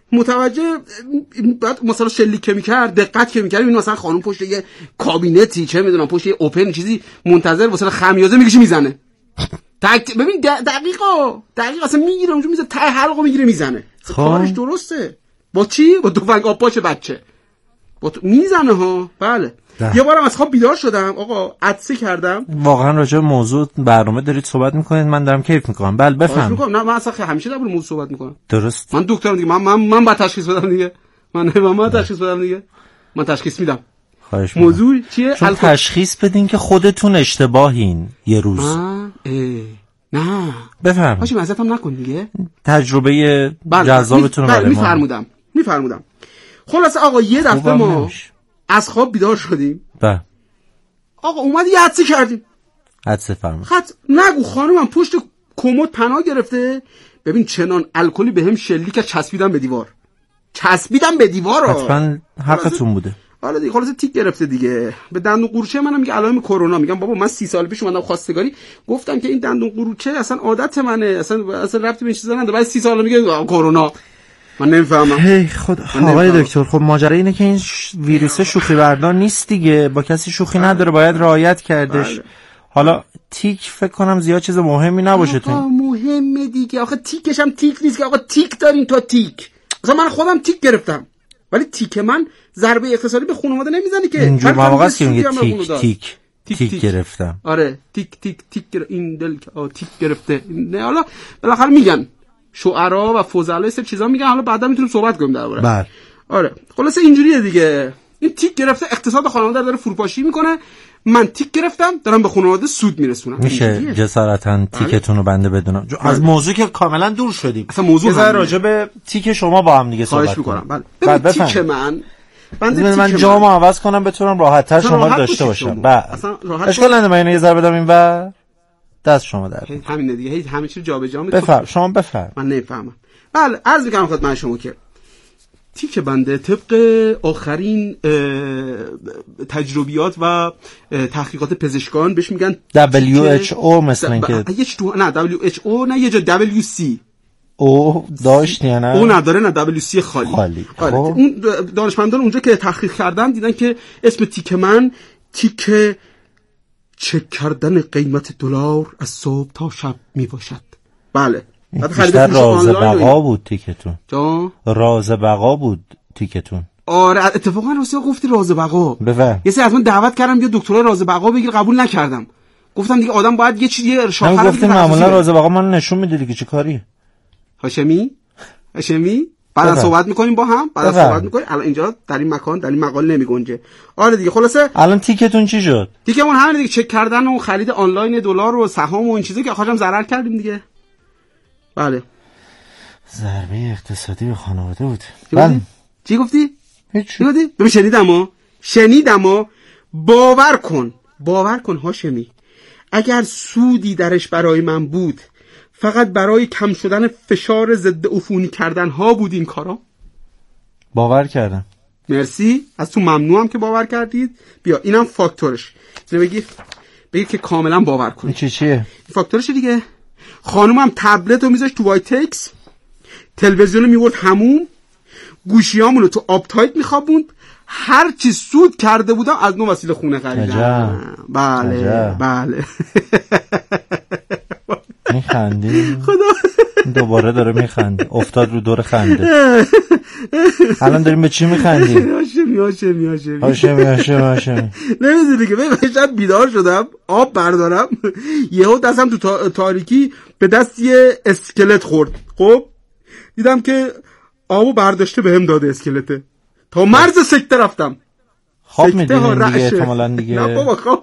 متوجه بعد مثلا شلیک که میکرد دقت که میکرد اینو مثلا خانم پشت یه کابینتی چه میدونم پشت یه اوپن چیزی منتظر واسه خمیازه میکشه میزنه. ببین دقیقا اصلا میگیره اونجا میزنه ته حلقو میگیره میزنه. کارش درسته. با چی؟ با تفنگ آبپاش بچه میزنه ها. بله یه بارم از خواب بیدار شدم آقا عطسه کردم. واقعا راجع به موضوع برنامه دارید صحبت میکنید من دارم کیف میکنم. بله بفهم. نه من اصلا همیشه در مورد موضوع صحبت میکنم. درست. من دکترم دیگه. من باید تشخیص بدم دیگه. من تشخیص بدم دیگه. من تشخیص میدم. خواهش میکنم. موضوع چیه؟ چون تشخیص بدین که خودتون اشتباهین یه روز. نه بفهم. باشه معذرتم نکن دیگه. تجربه جذابتون رو برای ما میفرمودم. خلاص آقا یه دفعه ما از خواب بیدار شدیم. بله. آقا اومدی یه حدسه کردیم. حدسه فرمود. نگو خانومم پشت کمد پناه گرفته. ببین چنان الکلی بهم شلیک چسبیدم به دیوار. حتما حقتون بوده. حالا دیگه خلاص تیک گرفته دیگه. به دندون قروچه منم میگه علائم کرونا. میگم بابا من 30 سال پیش اومدم خواستگاری گفتم که این دندون قروچه اصلا عادت منه، اصلا ربطی به این چیزا نداره. بعد 30 سال میگه کرونا. من نمیفهمم. هی خدا. آقای دکتر خب ماجرا اینه که این ویروس شوخی بردار نیست دیگه. با کسی شوخی نداره، باید رعایت کردش. حالا تیک فکر کنم زیاد چیز مهمی نباشه تو. مهمه دیگه. آخه تیکش هم تیک نیست که آقا تیک دارین تا تیک. مثلا من خودم تیک گرفتم. ولی تیک من ضربه اقتصادی به خانواده نمیزنه که. اینجور مواقع است که میگه تیک گرفتم. آره تیک این دل تیک گرفته. نه حالا بالاخره میگن شعرا و فضلا سر چیزا میگن. حالا بعدا میتونیم صحبت کنیم درباره. بله. آره خلاص اینجوریه دیگه. این تیک گرفته اقتصاد خانواده داره فروپاشی میکنه. من تیک گرفتم دارم به خانواده سود میرسونم. میشه جسارتا تیکتون رو بنده بدونم از موضوع که کاملا دور شدیم. اصلا موضوع راجع به تیک شما با هم دیگه صحبت میکنم. بله تیک من جامو عوض کنم بتونم راحت‌تر شما داشته باشم. بله اشکال نداره. من اینو یه ذره بدم اینور دست شما در. همین دیگه همه چیز جابجا میکنم. بفرم شما بفرم. من نمیفهمم. بله عرض میکنم خدمت شما که تیک بنده طبق آخرین تجربیات و تحقیقات پزشکان بهش میگن WHO مثل اینکه نه WHO نه یه جا WC او داشت یا نه؟ او نداره نه WC خالی. اون دانشمندان اونجا که تحقیق کردن دیدن که اسم تیک من تیک چک کردن قیمت دلار از صبح تا شب می باشد. بله بیشتر راز بقا بود تیکتون. راز بقا بود تیکتون. آره اتفاقا راستی گفتی راز بقا. یه سری از من دعوت کردم بیا دکترای راز بقا بگیر، قبول نکردم. گفتم دیگه آدم باید یه چیزی ارشاد کنه. گفتم معمولا راز بقا من نشون میده دیگه چه کاری. هاشمی بعد صحبت میکنیم با هم. بعد صحبت میکنیم. الان اینجا در این مکان در این مقال نمیگنجه. آره دیگه خلاصه الان تیکتون چی شد؟ تیکمون همین دیگه چک کردن و خرید آنلاین دلار و سهام و این چیزا که آخرام ضرر کردیم دیگه. ضربه اقتصادی به خانواده بود. بله. چی گفتی؟ ببین شنیدم باور کن هاشمی اگر سودی درش برای من بود فقط برای کم شدن فشار ضد عفونی کردن ها بود این کارا. باور کردم. مرسی از تو ممنونم که باور کردید. بیا اینم فاکتورش. بگی که کاملا باور کنید. چیه؟ این فاکتورش دیگه. خانومم تبلت رو میذاشت تو وایتکس، تلویزیون رو میورد هموم، گوشیامون رو تو آبتایت میخوابوند. هر چی سود کرده بودم از نو وسیله خونه خریدم. بله میخندی؟ خدا دوباره داره میخنده. افتاد رو دور خنده. الان داریم به چی میخندی؟ هاشمی نمیدونی که من شب بیدار شدم آب بردارم یهو دستم تو تاریکی به دست یه اسکلت خورد. خب دیدم که آبو برداشته بهم داده اسکلته. تا مرز سکته رفتم. خواب میدونیم دیگه احتمالاً دیگه. نه بابا خواب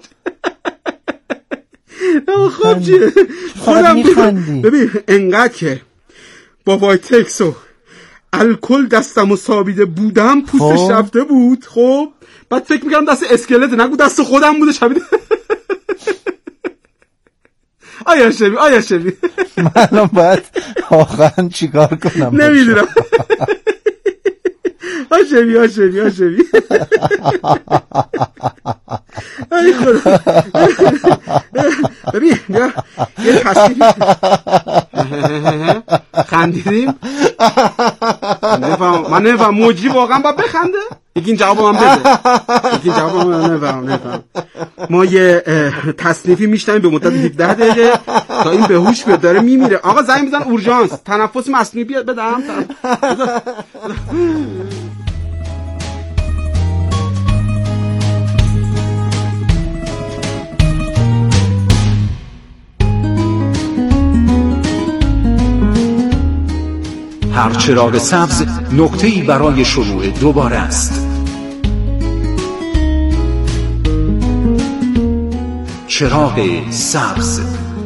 چیه خودم ببین انقدر که با وایتکس و الکل دستم و سابیده بودم پوستش رفته بود. خب بعد فکر میکردم دست اسکلت نگو دست خودم بوده شبیده. آیا شبی من الان باید واقعا چیکار کنم نمیدونم. هاشمی ای خدا. ببین یه تصویر خندیدیم. من نفهم موجی واقعا باید بخنده. یکی این جواب من نفهم. ما یه تصنیفی میشتیم به مدت 17 دقیقه تا این به هوش بیاد. داره میمیره. آقا زنگ بزن اورژانس، تنفس مصنوعی بیاد بدم. هر چراغ سبز نقطه‌ای برای شروع دوباره است. چراغ سبز.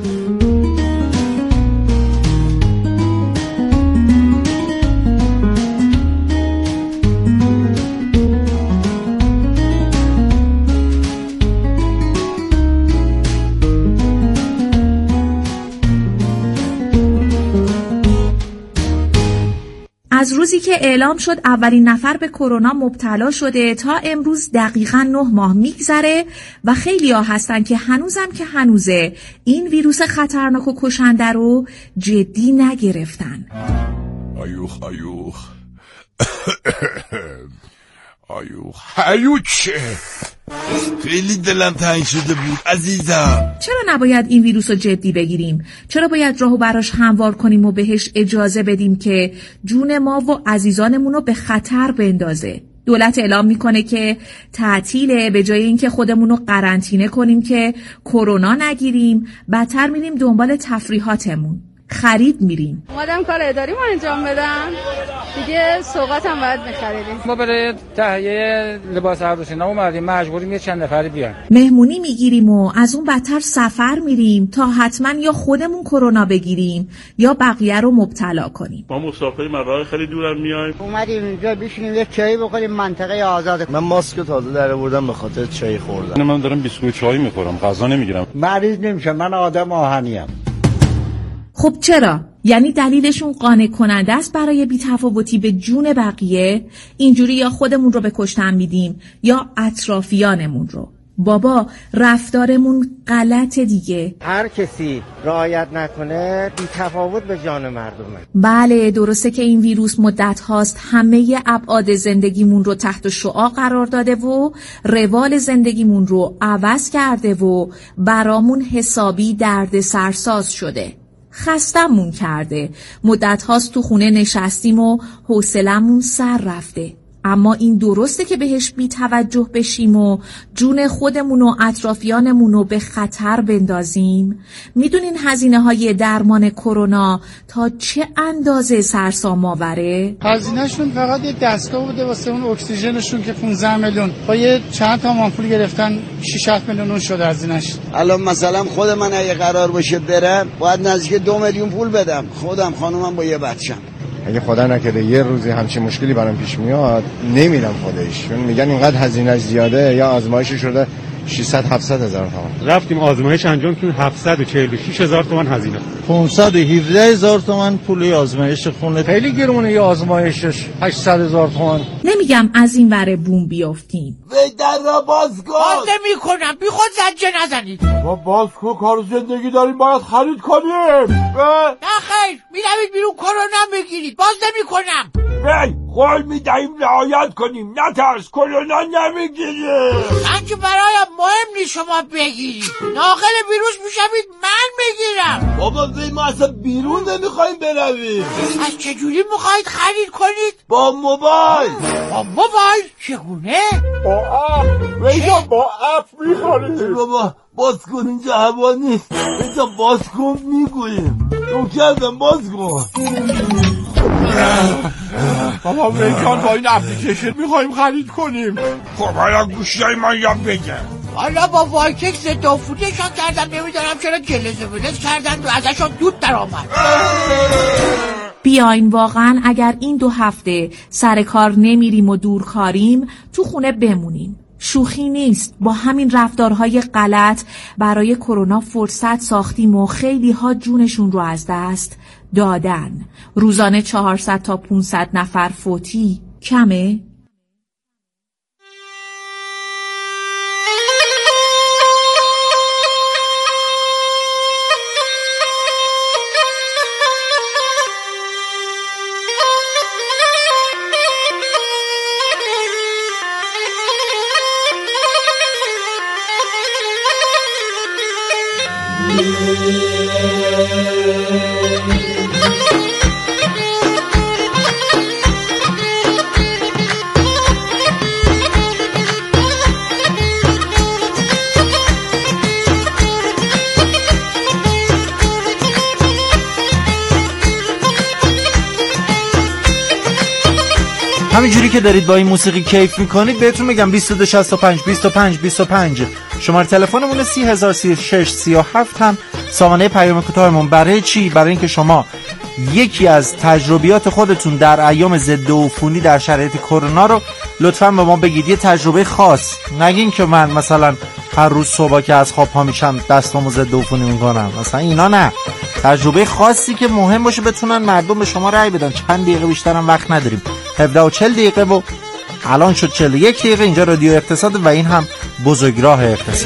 از روزی که اعلام شد اولین نفر به کرونا مبتلا شده تا امروز دقیقاً 9 ماه میگذره و خیلی‌ها هستن که هنوزه این ویروس خطرناک و کشنده رو جدی نگرفتن. آیوخ خیلی دلم تنگ شده بود عزیزم. چرا نباید این ویروس رو جدی بگیریم؟ چرا باید راهو براش هموار کنیم و بهش اجازه بدیم که جون ما و عزیزانمون رو به خطر بندازه؟ دولت اعلام میکنه که تعطیله، به جای اینکه خودمون رو قرنطینه کنیم که کرونا نگیریم، بدتر میریم دنبال تفریحاتمون. خرید میریم. اومدم کار اداری ما انجام بدم دیگه، سوغاتم باید بخریدیم. ما برای تهیه لباس عروسینا اومدیم، مجبوریم یه چند نفری بیان. مهمونی میگیریم و از اون بدتر سفر میریم تا حتما یا خودمون کرونا بگیریم یا بقیه رو مبتلا کنیم. ما مسافریم، راه خیلی دورم میایم. اومدیم اینجا بشینیم یه چای بخوریم، منطقه آزاده. من ماسک تازه در آوردم به خاطر چای خوردم. من دارم بیسکویت چای میخورم، غذا نمیگیرم. مریض نمیشم، من آدم آهنیم. خب چرا؟ یعنی دلیلشون قانع کننده است برای بی‌تفاوتی به جون بقیه؟ اینجوری یا خودمون رو به کشتن میدیم یا اطرافیانمون رو. بابا رفتارمون غلطه دیگه. هر کسی رعایت نکنه بی‌تفاوت به جان مردمه. بله درسته که این ویروس مدت هاست همه ابعاد زندگیمون رو تحت شعاع قرار داده و روال زندگیمون رو عوض کرده و برامون حسابی درد سرساز شده. خستمون کرده. مدت هاست تو خونه نشستیم و حوصلمون سر رفته. اما این درسته که بهش بی توجه بشیم و جون خودمون و اطرافیانمون رو به خطر بندازیم؟ میدونین هزینه های درمان کرونا تا چه اندازه سرسام آوره؟ هزینهشون فقط یه دستگاه بوده واسه اون اکسیژنشون که 15 میلیون، با یه چند تا آمپول گرفتن 6-7 میلیون شده هزینهش. الان مثلا خود من اگه قرار باشه برم باید نزدیک 2 میلیون پول بدم، خودم خانومم با یه بچم. اگه خدا نکرده یه روزی همچین مشکلی برام پیش میاد نمیرم خودش، چون میگن اینقدر هزینه‌اش زیاده، یا آزمایش شده 600-700 هزار تومان. رفتیم آزمایش انجام کردیم 746 هزار تومان هزینه، 517 هزار تومان پول آزمایش خونه. خیلی گرونه یه آزمایشش 800 هزار تومان. نمیگم از این وره بوم بیافتیم. وی در را باز کن. باز نمی کنم، بی خود زجه نزنید. ما باز کن، کار زندگی داریم باید خرید کنیم. نه خیر، میروید بیرون کرونا بگیرید، باز نمی کنم. وی قول میدهیم رعایت کنیم، نترس، کرونا نمیگیریم. من که برایم مهم نیست شما بگیرید، داخل ویروس میشوید من بگیرم. بابا وی ما اصلا بیرون نمیخوایم برویم. از چجوری میخواید خرید کنید؟ با موبایل. با موبایل؟ چگونه؟ با اپ. وی جا با اپ میخوریم. بابا باز کن، اینجا هوا نیست. اینجا باز کن میگوییم. نوکردم باز کن. بابا ویکان با این اپلیکیشن میخوایم خرید کنیم. خب حالا گوشیای من یا بگم. حالا با وایکک ضد عفونیشان کردم، نمیدونم چرا جلزه ولز کردن و ازشان دود در آمد. بیاین واقعا اگر این 2 هفته سر کار نمیریم و دورکاریم تو خونه بمونیم. شوخی نیست، با همین رفتارهای غلط برای کرونا فرصت ساختیم و خیلی ها جونشون رو از دست دادن. روزانه 400 تا 500 نفر فوتی کمه؟ همینجوری که دارید با این موسیقی کیف میکنید بهتون میگم 2265 25 25 شماره تلفنمون 303637 هم سامانه پیام کوتاهمون. برای چی؟ برای اینکه شما یکی از تجربیات خودتون در ایام ضد عفونی در شرایط کرونا رو لطفاً به ما بگید. یه تجربه خاص، نگین که من مثلا هر روز صبح که از خواب پا میشم دستامو ضد عفونی میکنم، مثلا اینا نه. تجربه خاصی که مهم باشه بتونن مردم به شما رأی بدن. چند دقیقه بیشتر هم وقت نداریم، 17 و 40 دقیقه و الان شد 41 دقیقه. اینجا رادیو اقتصاد و این هم بزرگراه اقتصاد.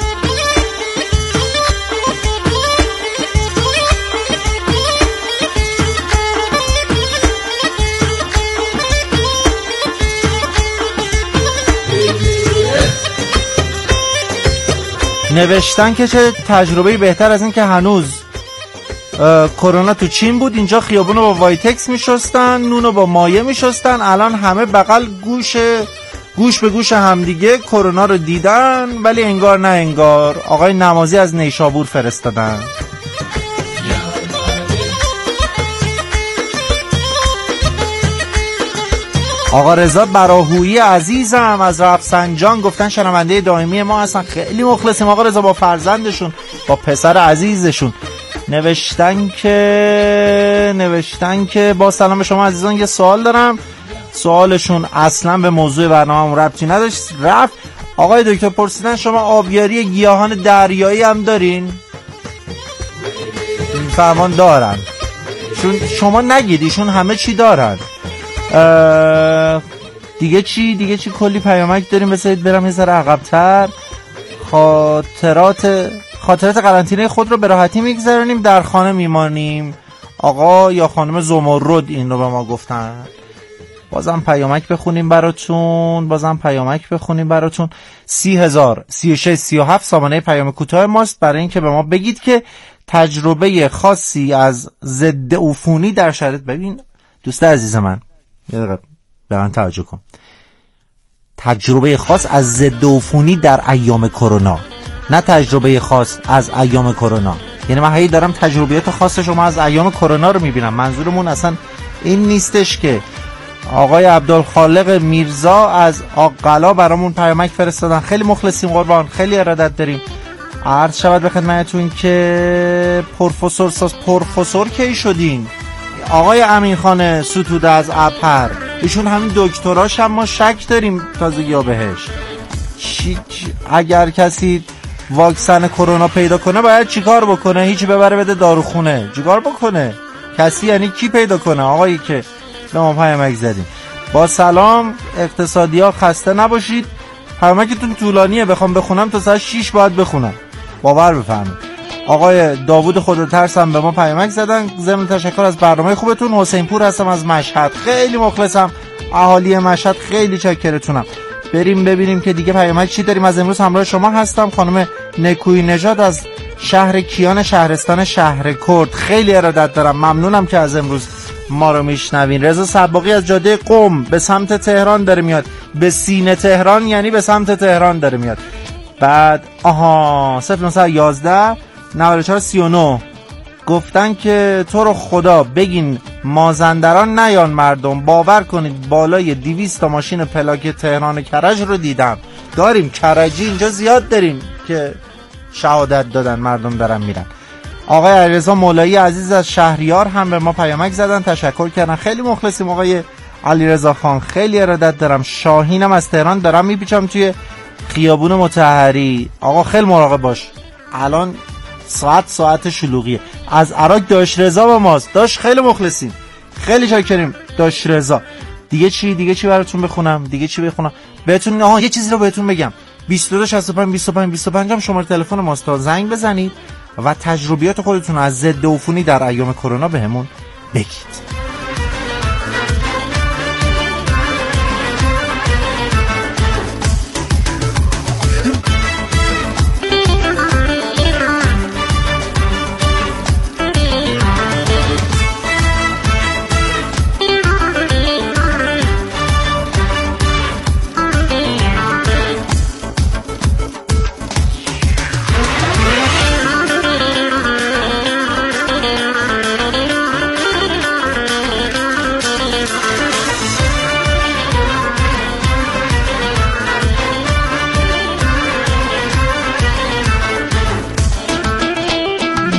نوشتن که چه تجربه‌ای بهتر از این که هنوز کرونا تو چین بود، اینجا خیابونو با وایتکس میشستن، نونو با مایه میشستن، الان همه بغل گوش به گوش همدیگه کرونا رو دیدن ولی انگار نه انگار. آقای نمازی از نیشابور فرستادن. آقا رضا براهویی عزیزم از رفسنجان گفتن شنونده دائمی ما هستن، خیلی مخلصیم آقا رضا، با فرزندشون با پسر عزیزشون. نوشتن که با سلام به شما عزیزان، یه سوال دارم. سوالشون اصلا به موضوع برنامه‌مون ربطی نداشت رفت. آقای دکتر پرسیدن شما آبیاری گیاهان دریایی هم دارین؟ فرمان دارن، چون شما نگید ایشون همه چی دارن. دیگه چی کلی پیامک داریم. بذارید برم یه ذره عقب‌تر. خاطرات قرنطینه خود رو به راحتی میگذرونیم، در خانه میمانیم. آقا یا خانم زمرد این رو به ما گفتن. بازم پیامک بخونیم براتون. 30,036,37 سامانه پیام کوتاه ماست برای اینکه به ما بگید که تجربه خاصی از ضد عفونی در شرایط. ببین دوست عزیز من، یه دقیقه به من توجه کن. تجربه خاص از ضد عفونی در ایام کرونا، نه تجربه خاص از ایام کرونا. یعنی من هی دارم تجربیات خاص شما از ایام کرونا رو میبینم. منظورمون اصلا این نیستش که. آقای عبدالخالق میرزا از آقلا برامون پیامک فرستادن، خیلی مخلصیم قربان، خیلی ارادت داریم. عرض شود به خدمتتون که پروفسور کی شدین؟ آقای امینخان ستوده از اپر، ایشون همین دکتراش هم ما شک داریم تازگی ها بهش. اگر کسی واکسن کرونا پیدا کنه باید چیکار بکنه؟ هیچی ببره بده داروخونه؟ چیکار بکنه کسی؟ یعنی کی پیدا کنه؟ آقایی که به ما پیامک زدیم. با سلام اقتصادی ها، خسته نباشید. پیامکتون طولانیه، بخوام بخونم تا ساعت 6 باید بخونم، باور بفرمایید. آقای داوود خود ترسم به ما پیامک زدن. ضمن تشکر از برنامه خوبتون. حسین پور هستم از مشهد، خیلی مخلصم. اهالی مشهد خیلی چاکرتونم. بریم ببینیم که دیگه پیامک چی داریم. از امروز همراه شما هستم خانم نکوی نژاد از شهر کیان شهرستان شهر کرد. خیلی ارادت دارم، ممنونم که از امروز ما رو میشنوین. رضا صباغی از جاده قم به سمت تهران داره میاد، به سینه تهران یعنی به سمت تهران داره میاد. بعد 0911 9439 گفتن که تو رو خدا بگین مازندران نیان مردم، باور کنید بالای 200 تا ماشین پلاک تهران کرج رو دیدم. داریم کرجی اینجا زیاد داریم که شهادت دادن، مردم دارن میرن. آقای علیرضا مولایی عزیز از شهریار هم به ما پیامک زدن، تشکر کردن، خیلی مخلصیم آقای علیرضا خان، خیلی ارادت دارم. شاهینم از تهران دارم میپیچم توی خیابون مطهری. آقا خیلی مراقب باش، الان ساعت شلوغیه. از عراق داش رضا با ماست. داش خیلی مخلصیم، خیلی شاکریم داش رضا. دیگه چی براتون بخونم؟ بهتون یه چیزی رو بهتون بگم. 2265 هم شماره تلفن ماست، تا زنگ بزنید و تجربیات خودتون از ضد عفونی در ایام کرونا بهمون بگید.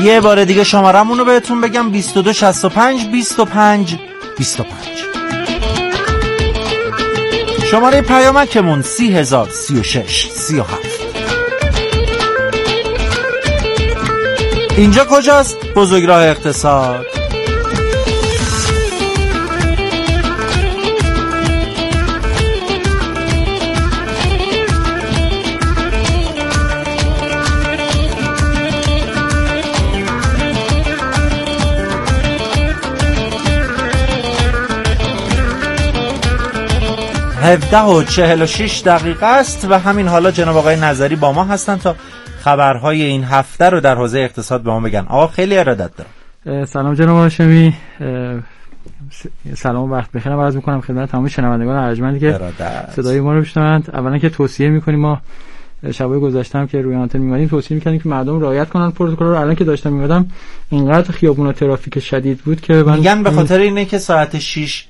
یه بار دیگه شمارمون رو بهتون بگم 22 65 25 25. شماره پیامکمون 3036 37. اینجا کجاست؟ بزرگراه اقتصاد. هفده و 46 دقیقه است و همین حالا جناب آقای نظری با ما هستن تا خبرهای این هفته رو در حوزه اقتصاد به ما بگن. آقا خیلی ارادت دارم. سلام جناب هاشمی، سلام و وقت بخیر عرض می‌کنم خدمت تمام شنوندگان ارجمندی که صدای ما رو میشنوند. اولا که توصیه می‌کنیم، ما شبای گذشته هم که روی آنتن می‌مدیم توصیه می‌کردیم که مردم رعایت کنن پروتکل رو. الان که داشتم می‌مدم اینقدر خیابونا ترافیک شدید بود که میگن به خاطر اینه که ساعت 6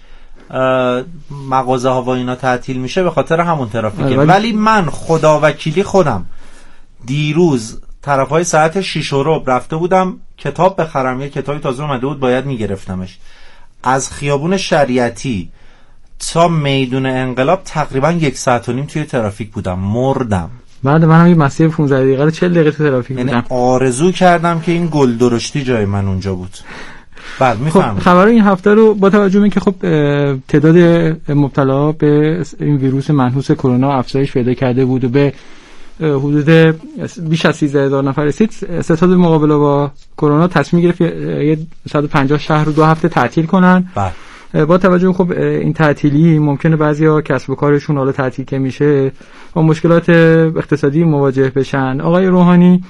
مغازه ها و اینا تعطیل میشه، به خاطر همون ترافیکه. ولی من خدا وکیلی خودم دیروز طرفای ساعت 6 و ربع رفته بودم کتاب بخرم، یه کتابی تازه اومده بود باید میگرفتمش، از خیابون شریعتی تا میدون انقلاب تقریبا 1.5 ساعت توی ترافیک بودم، مردم. بعد منم یه مسیر 15 دقیقه 40 دقیقه تو ترافیک بودم. یعنی آرزو کردم که این گل درشتی جای من اونجا بود. بعد میفهمم. خب خبر این هفته رو با توجه به اینکه خب تعداد مبتلا به این ویروس منحوس کرونا افزایش پیدا کرده بود و به حدود بیش از 13000 نفر رسید، ستاد مقابله با کرونا تصمیم گرفت 150 شهر رو 2 هفته تعطیل کنن. با توجه خب این تعطیلی ممکنه بعضیا کسب و کارشون حالا تعطیل که میشه با مشکلات اقتصادی مواجه بشن. آقای روحانی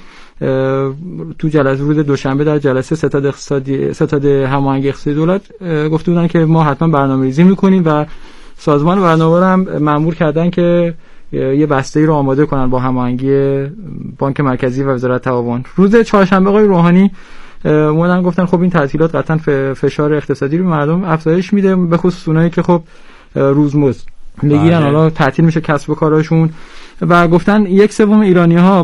تو جلسه روز دوشنبه در جلسه ستاد هماهنگی اقتصادی دولت گفته بودن که ما حتما برنامه‌ریزی می‌کنیم و سازمان برنامه‌ها هم مأمور کردن که یه بسته‌ای رو آماده کنن با هماهنگی بانک مرکزی و وزارت تعاون. روز چهارشنبه آقای روحانی اومدن گفتن خب این تعطیلات قطعاً فشار اقتصادی رو مردم افزایش میده، به خصوص اونایی که خب روزمزد میگیرن، حالا تعطیل میشه کسب و کارشون. و گفتن 1/3 ایرانی‌ها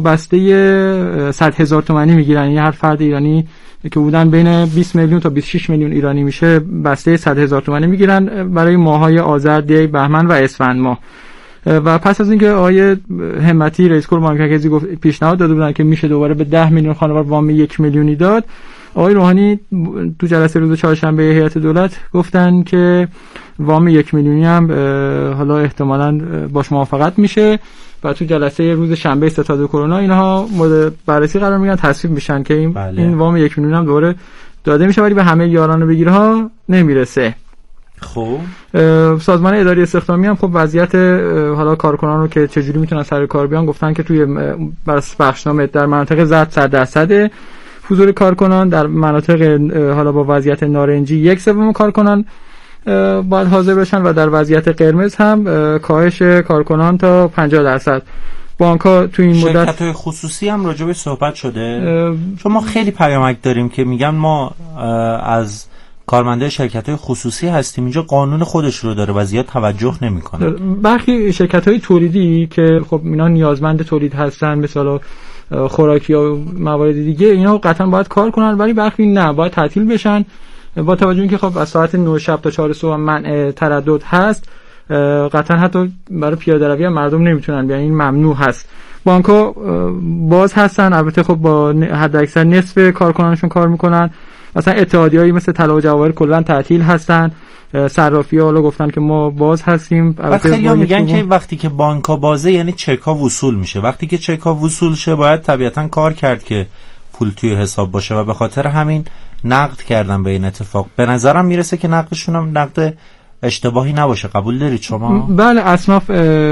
بسته 100,000 تومانی میگیرن، یعنی هر فرد ایرانی که بودن بین 20 میلیون تا 26 میلیون ایرانی میشه بسته 100,000 تومانی میگیرن برای ماه‌های آذر، دی، بهمن و اسفند ماه. و پس از اینکه آقای همتی رئیس کل بانک مرکزی پیشنهاد داده بودن که میشه دوباره به 10 میلیون خانوار وام 1 میلیونی داد، آقای روحانی تو جلسه روز چهارشنبه هیئت دولت گفتن که وام 1 میلیونی هم حالا احتمالاً باش موافقت میشه و تو جلسه روز شنبه ستاد کرونا اینها مورد بررسی قرار میگیرن، تصویب میشن که این وام 1 میلیون هم دوباره داده میشه، ولی به همه یاران بگیرها نمیرسه. خب سازمان اداری استخدامی هم خب وضعیت حالا کارکنان رو که چجوری میتونن سر کار بیان گفتن که توی بخشنامه در مناطق زرد 100% حضور کارکنان، در مناطق حالا با وضعیت نارنجی 1/3 کارکنان باید حاضر بشن و در وضعیت قرمز هم کاهش کارکنان تا 50%. بانک‌ها تو این مدت شرکت‌های خصوصی هم راجعش صحبت شده، چون ما خیلی پیامک داریم که میگن ما از کارمنده شرکت‌های خصوصی هستیم، اینجا قانون خودش رو داره و زیاد توجه نمی‌کنه. برخی شرکت‌های تولیدی که خب اینا نیازمند تولید هستن، مثلا خوراکی و موارد دیگه، اینا قطعا باید کار کنن، ولی برخی نه، باید تعطیل بشن. با توجه اینکه خب از ساعت 9 شب تا 4 صبح منع تردد هست، قطعا حتی برای پیاده روی هم مردم نمیتونن بیان، این ممنوع هست. بانک‌ها باز هستن، البته خب با حداکثر نصف کارکنانشون کار میکنن. مثلا اتحادیه‌ای مثل طلا و جواهر کلا تعطیل هستن. صرافی‌ها حالا گفتن که ما باز هستیم. خیلی‌ها میگن که وقتی که بانک‌ها بازه یعنی چک‌ها وصول میشه، وقتی که چک‌ها وصول شه باید طبیعتاً کار کرد که پول توی حساب باشه و به خاطر همین نقد کردن به این اتفاق. به نظرم میرسه که نقدشون هم نقد اشتباهی نباشه. قبول دارید شما؟ بله، اصناف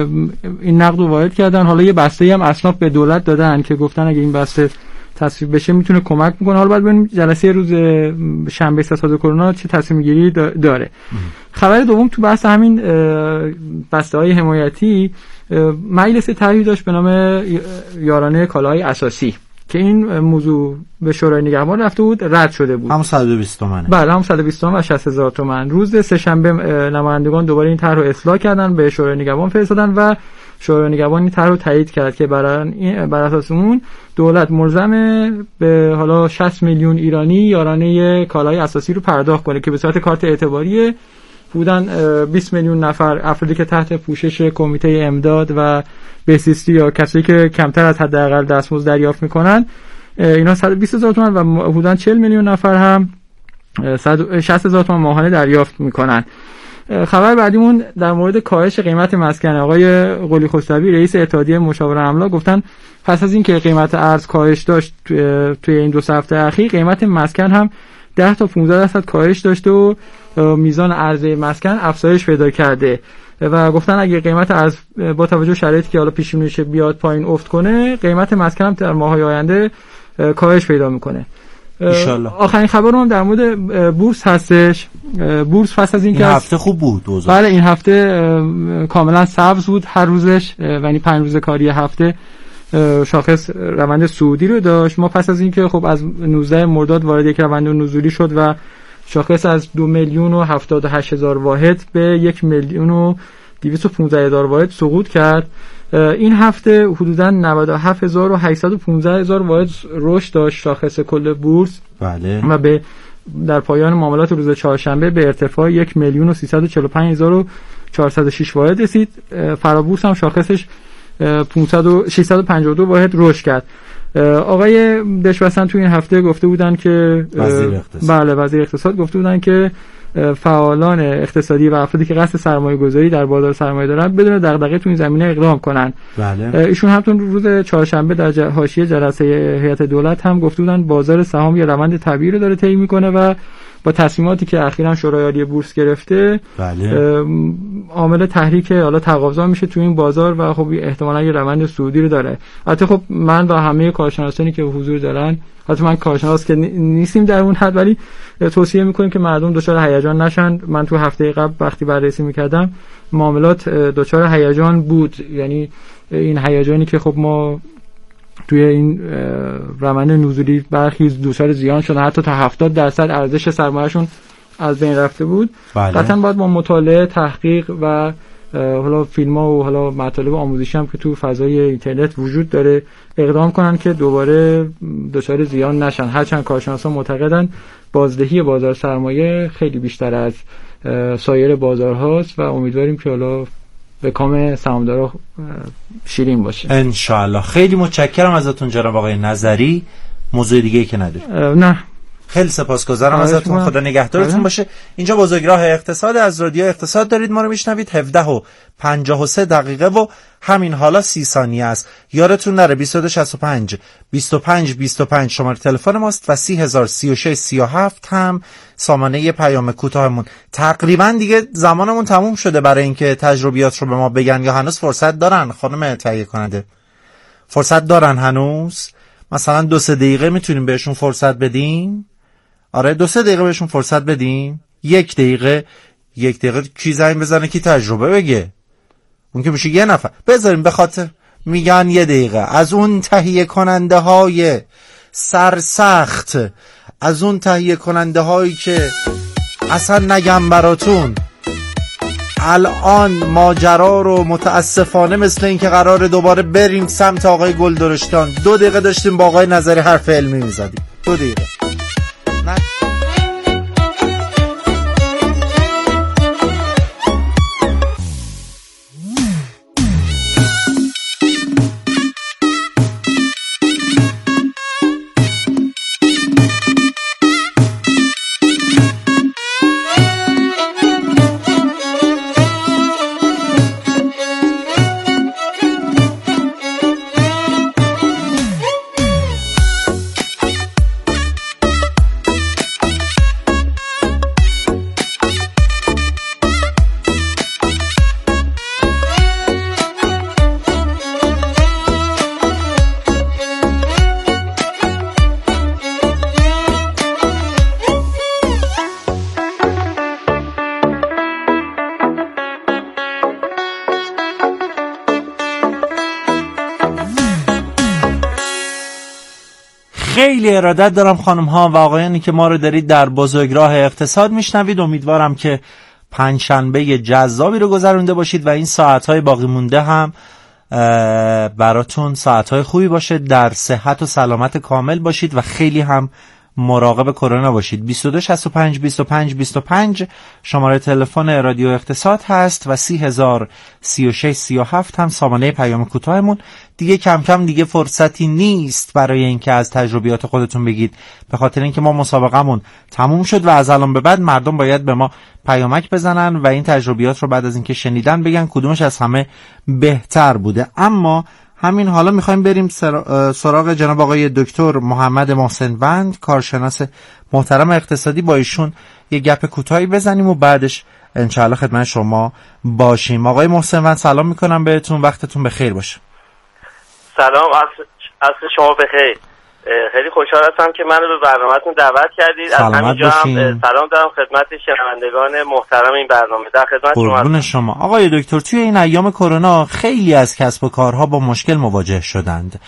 این نقد رو وارد کردن. حالا یه بسته‌ای هم اصناف به دولت دادن که گفتن اگه این بسته تصویب بشه میتونه کمک میکنه. حالا باید ببینیم جلسه روز شنبه ستاد کرونا چه تصمیم گیری داره. خبر دوم تو بحث همین بسته‌های حمایتی، مجلس طرحی داشت به نام یارانه کالاهای اساسی که این موضوع به شورای نگهبان رفته بود، رد شده بود. هم 120 تومنه. بله، هم 120 تومن و 60000 تومان. روز سه‌شنبه نمایندگان دوباره این طرح رو اصلاح کردن، به شورای نگهبان فرستادن و شورای نگهبان این طرح رو تایید کرد که بر اساس اون دولت ملزمه به حالا 60 میلیون ایرانی یارانه کالای اساسی رو پرداخت کنه که به صورت کارت اعتباریه. بودن 20 میلیون نفر افرادی که تحت پوشش کمیته امداد و بهزیستی یا کسایی که کمتر از حداقل دستمزد دریافت میکنن اینا 120,000 تومان و حدوداً 40 میلیون نفر هم 160,000 تومان ماهانه دریافت میکنن. خبر بعدیمون در مورد کاهش قیمت مسکن. آقای قلی خسروی رئیس اتحادیه مشاوران املاک گفتن پس از اینکه قیمت ارز کاهش داشت توی این 2 هفته اخیر، قیمت مسکن هم 10 تا 15% کاهش داشته و میزان عرضه مسکن افزایش پیدا کرده و گفتن اگه قیمت ارز با توجه شرایطی که حالا پیش بینی میشه بیاد پایین افت کنه، قیمت مسکن هم در ماه‌های آینده کاهش پیدا میکنه. انشالله. آخرین خبر هم در مورد بورس هستش. بورس پس از اینکه این هفته خوب بود دوزا. بله این هفته کاملا سبز بود هر روزش، یعنی 5 روز کاری هفته شاخص روند صعودی رو داشت. ما پس از اینکه خب از 19 مرداد وارد یک روند نزولی شد و شاخص از 2,078,000 واحد به 1,215,000 واحد سقوط کرد. این هفته حدوداً 97,815,000 واحد رشد داشت شاخص کل بورس. بله. و در پایان معاملات روز چهارشنبه به ارتفاع 1,345,406 واحد رسید. فرابورس هم شاخصش 652 واحد رشد کرد. آقای دشوستن تو این هفته گفته بودن که وزیر اقتصاد گفته بودن که فعالان اقتصادی و افرادی که قصد سرمایه‌گذاری در بازار سرمایه دارن بدون دغدغه تو این زمینه اقدام کنن. بله. ایشون همتون روز چهارشنبه در حاشیه جلسه هیئت دولت هم گفته بودن بازار سهام یه روند طبیعی رو داره طی میکنه و با تصمیماتی که اخیراً شورای عالی بورس گرفته بله. عامل تحریک حالا تقاضا میشه تو این بازار و خب احتمالاً یه روند صعودی رو داره. البته خب من و همه کارشناسانی که حضور دارن، البته من کارشناس که نیستیم در اون حد، ولی توصیه میکنیم که مردم دچار هیجان نشن. من تو هفته قبل وقتی بررسی میکردم معاملات دچار هیجان بود، یعنی این هیجانی که خب ما توی این روند نزولی برخی دچار زیان شدن، حتی تا 70% ارزش سرمایه‌شون از بین رفته بود. قطعا باید با مطالعه، تحقیق و حالا فیلم‌ها و حالا مطالب آموزشی هم که تو فضای اینترنت وجود داره اقدام کنن که دوباره دچار زیان نشن. هرچند کارشناسان معتقدن بازدهی بازار سرمایه خیلی بیشتر از سایر بازارهاست و امیدواریم که حالا به کام سهامدارا شیرین باشه ان شاء الله. خیلی متشکرم ازتون جناب آقای نظری. موضوع دیگه ای که نداریم؟ نه. خیلی سپاسگزارم ازتون. خدا نگهدارتون باشه. اینجا بزرگراه اقتصاد از رادیو اقتصاد دارید ما رو میشنوید. 17:53 و همین حالا 30 ثانیه است. یادتون نره 2265 25 25 شماره تلفن ماست و 30,036 37 هم سامانه پیام کوتاهمون. تقریبا دیگه زمانمون تموم شده برای اینکه تجربیات رو به ما بگن، یا هنوز فرصت دارن خانم تهیه کننده؟ فرصت دارن هنوز؟ مثلا 2-3 دقیقه میتونیم بهشون فرصت بدیم؟ آره 2-3 دقیقه بهشون فرصت بدیم. 1 دقیقه کی زنگ بزنه کی تجربه بگه؟ اون که میشه 1 نفر. بذاریم به خاطر میگن 1 دقیقه از اون تهیه کننده های سرسخت، از اون تهیه کننده هایی که اصلا نگم براتون الان ماجرا رو متاسفانه مثل این که قراره دوباره بریم سمت آقای گلدرشتان. 2 دقیقه داشتیم با آقای نظری حرف علمی میزدیم. 2 دقیقه نه. خیلی ارادت دارم خانم ها و آقایانی که ما رو دارید در بزرگراه اقتصاد میشنوید. امیدوارم که پنجشنبه جذابی رو گذرونده باشید و این ساعت‌های باقی مونده هم براتون ساعتهای خوبی باشه، در صحت و سلامت کامل باشید و خیلی هم مراقب کرونا باشید. 22 65 25 25 شماره تلفن رادیو اقتصاد هست و 30 36 37 هم سامانه پیام کوتاهمون. دیگه کم کم دیگه فرصتی نیست برای اینکه از تجربیات خودتون بگید، به خاطر اینکه ما مسابقمون تموم شد و از الان به بعد مردم باید به ما پیامک بزنن و این تجربیات رو بعد از اینکه شنیدن بگن کدومش از همه بهتر بوده. اما همین حالا میخوایم بریم سراغ جناب آقای دکتر محمد محسنوند، کارشناس محترم اقتصادی. با ایشون یه گپ کوتاهی بزنیم و بعدش انشاءالله خدمت شما باشیم. آقای محسنوند سلام میکنم بهتون، وقتتون بخیر باشه. سلام، عصر شما بخیر. خیلی خوشحال هستم که منو به برنامه‌تون دعوت کردید. از همینجا هم سلام دارم خدمت شنوندگان محترم این برنامه. در خدمت شما. قربون شما. آقای دکتر، توی این ایام کرونا خیلی از کسب و کارها با مشکل مواجه شدند،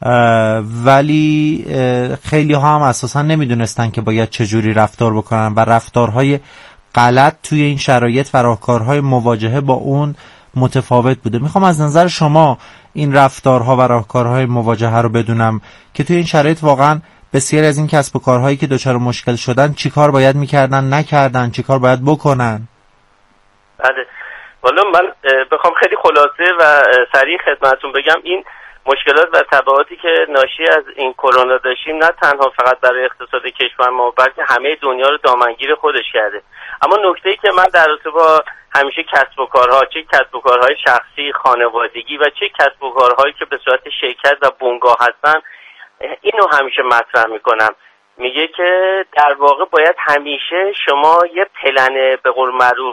ولی خیلی ها هم اساسا نمیدونستن که باید چجوری رفتار بکنن و رفتارهای غلط توی این شرایط و راهکارهای مواجهه با اون متفاوت بوده. میخوام از نظر شما این رفتارها و راهکارهای مواجهه رو بدونم که توی این شرایط واقعا بسیاری از این کسب و کارهایی که دچار مشکل شدن چیکار باید میکردن نکردن، چیکار باید بکنن. بله، والا من بخوام خیلی خلاصه و سریع خدمتتون بگم، این مشکلات و تبعاتی که ناشی از این کرونا داشتیم نه تنها فقط برای اقتصاد کشور ما بلکه همه دنیا رو دامنگیر خودش کرده. اما نکته‌ای که من در رابطه با همیشه کسب و کارها، چه کسب و کارهای شخصی، خانوادگی و چه کسب و کارهایی که به صورت شرکت و بنگاه هستن، اینو همیشه مطرح میکنم. میگه که در واقع باید همیشه شما یه پلن به قول معروف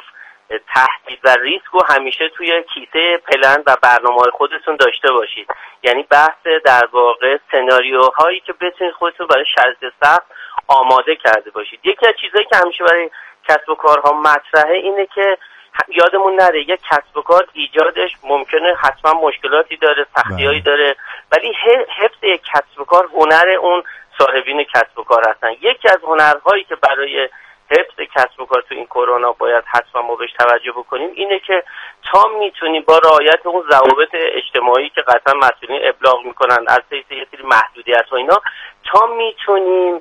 تهدید و ریسک رو همیشه توی کیسه پلن و برنامه‌های خودتون داشته باشید. یعنی بحث در واقع سناریوهایی که بتونید خودتون برای شرایط سخت آماده کرده باشید. یکی از چیزایی که همیشه برای کسب و کارها مطرحه اینه که یادمون نره یک کسب و کار ایجادش ممکنه حتما مشکلاتی داره، سختی‌هایی داره، ولی حفظ یک کسب و کار هنر اون صاحبین کسب و کار هستن. یکی از هنرهایی که برای حفظ کسب و کار تو این کرونا باید حتما ما بهش توجه بکنیم اینه که تا میتونیم با رعایت اون ضوابط اجتماعی که قطعا مسئولین ابلاغ میکنن از یه سری محدودیت و اینا، تا میتونیم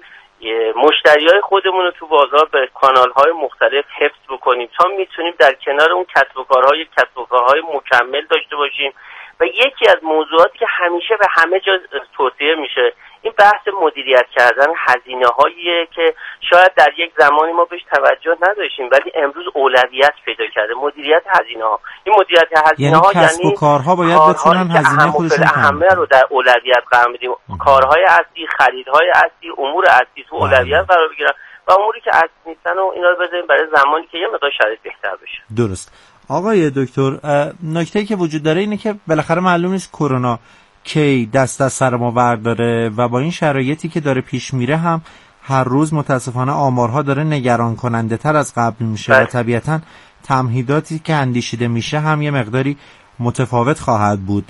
مشتریای خودمون رو تو بازار به کانال‌های مختلف حفظ بکنیم، تا میتونیم در کنار اون کسب و کارهای مکمل داشته باشیم. و یکی از موضوعاتی که همیشه به همه جا توصیه میشه این بحث مدیریت کردن هزینه‌هاییه که شاید در یک زمانی ما بهش توجه نداشتیم ولی امروز اولویت پیدا کرده. مدیریت هزینه‌ها، این مدیریت هزینه‌ها یعنی کسب و کارها باید بتونن هزینه خودشون همه رو در اولویت قرار بدیم. کارهای اصلی، خریدهای اصلی، امور اصلی تو اولویت قرار بگیرن و اموری که اصلی نیستن و اینا رو بذاریم برای زمانی که یه مقدار شرایط بهتر بشه. درست. آقای دکتر، نکته‌ای که وجود داره اینه که بالاخره معلوم نیست کرونا کی دست از سر ما برداره و با این شرایطی که داره پیش میره هم هر روز متاسفانه آمارها داره نگران کننده تر از قبل میشه و طبیعتاً تمهیداتی که اندیشیده میشه هم یه مقداری متفاوت خواهد بود.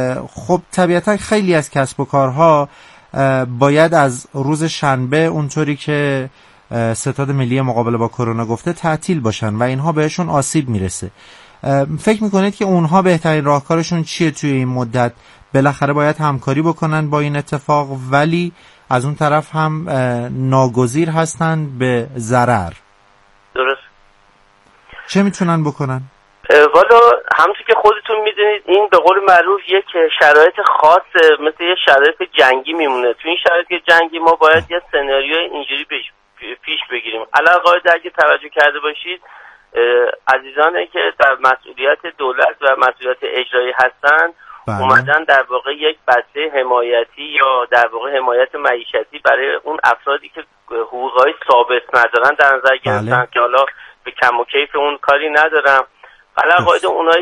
خب طبیعتاً خیلی از کسب و کارها باید از روز شنبه اونطوری که ستاد ملی مقابله با کرونا گفته تعطیل باشن و اینها بهشون آسیب میرسه. فکر میکنید که اونها بهترین راهکارشون چیه توی این مدت؟ بالاخره باید همکاری بکنن با این اتفاق ولی از اون طرف هم ناگزیر هستن به ضرر. درست. چه میتونن بکنن؟ والا همونطور که خودتون میدونید این به قول معروف یک شرایط خاص مثل یه شرایط جنگی میمونه. تو این شرایط جنگی ما باید یه سناریوی اینجوری پیش بگیریم. علاوه اگه توجه کرده باشید عزیزانی که در مسئولیت دولت و مسئولیت اجرایی هستن اومدن در واقع یک بسته حمایتی یا در واقع حمایت معیشتی برای اون افرادی که حقوقهای ثابت ندارن در نظر گرفتن که حالا به کم و کیف اون کاری ندارم. علاوه اونایی